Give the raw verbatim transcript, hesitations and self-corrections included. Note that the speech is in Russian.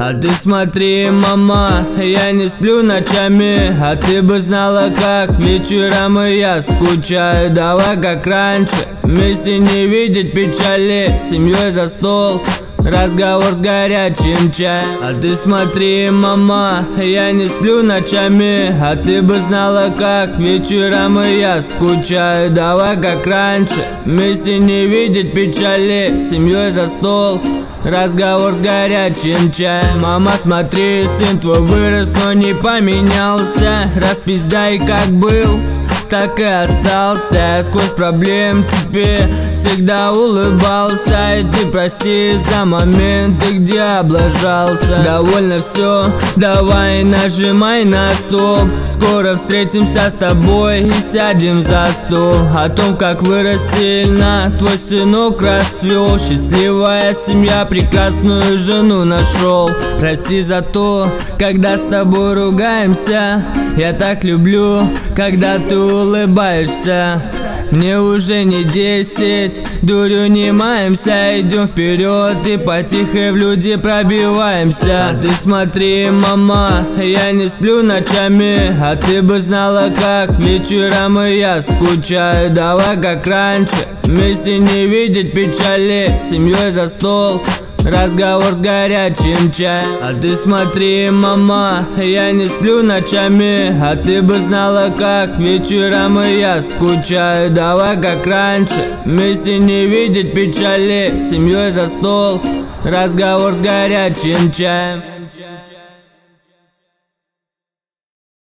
А ты смотри, мама, я не сплю ночами, а ты бы знала, как вечером и я скучаю. Давай как раньше, вместе не видеть печали, семьей за стол, разговор с горячим чаем. А ты смотри, мама, я не сплю ночами, а ты бы знала, как вечером и я скучаю. Давай как раньше, вместе не видеть печали, семьей за стол, разговор с горячим чаем. Мама, смотри, сын твой вырос, но не поменялся. Распиздай, как был, так и остался. Сквозь проблем тебе всегда улыбался. И ты прости за моменты, где облажался. Довольно все, давай нажимай на стоп. Скоро встретимся с тобой и сядем за стол. О том, как вырос сильно твой сынок расцвел. Счастливая семья, прекрасную жену нашел. Прости за то, когда с тобой ругаемся. Я так люблю, когда ты улыбаешься. Мне уже не десять, дурью не маемся. Идем вперед и потихо в люди пробиваемся. А ты смотри, мама, я не сплю ночами, а ты бы знала, как вечером и я скучаю. Давай как раньше, вместе не видеть печали, семьей за стол, разговор с горячим чаем. А ты смотри, мама, я не сплю ночами, а ты бы знала, как вечером и я скучаю. Давай как раньше, вместе не видеть печали, семьей за стол, разговор с горячим чаем.